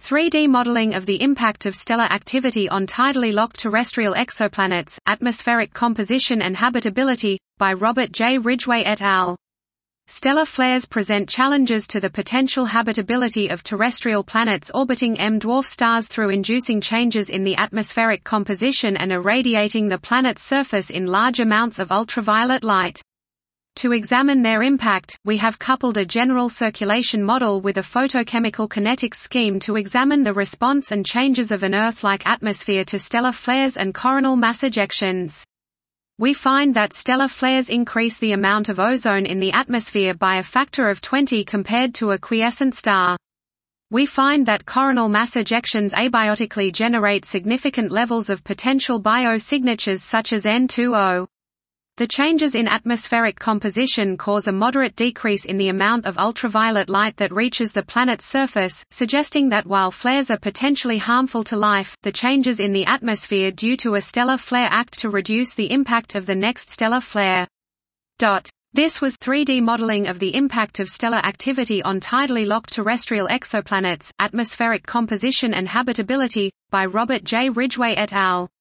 3D modeling of the impact of stellar activity on tidally locked terrestrial exoplanets, atmospheric composition and habitability, by Robert J. Ridgway et al. Stellar flares present challenges to the potential habitability of terrestrial planets orbiting M-dwarf stars through inducing changes in the atmospheric composition and irradiating the planet's surface in large amounts of ultraviolet light. To examine their impact, we have coupled a general circulation model with a photochemical kinetics scheme to examine the response and changes of an Earth-like atmosphere to stellar flares and coronal mass ejections. We find that stellar flares increase the amount of ozone in the atmosphere by a factor of 20 compared to a quiescent star. We find that coronal mass ejections abiotically generate significant levels of potential biosignatures such as N2O. The changes in atmospheric composition cause a moderate decrease in the amount of ultraviolet light that reaches the planet's surface, suggesting that while flares are potentially harmful to life, the changes in the atmosphere due to a stellar flare act to reduce the impact of the next stellar flare. This was 3D modeling of the impact of stellar activity on tidally locked terrestrial exoplanets, atmospheric composition and habitability, by Robert J. Ridgway et al.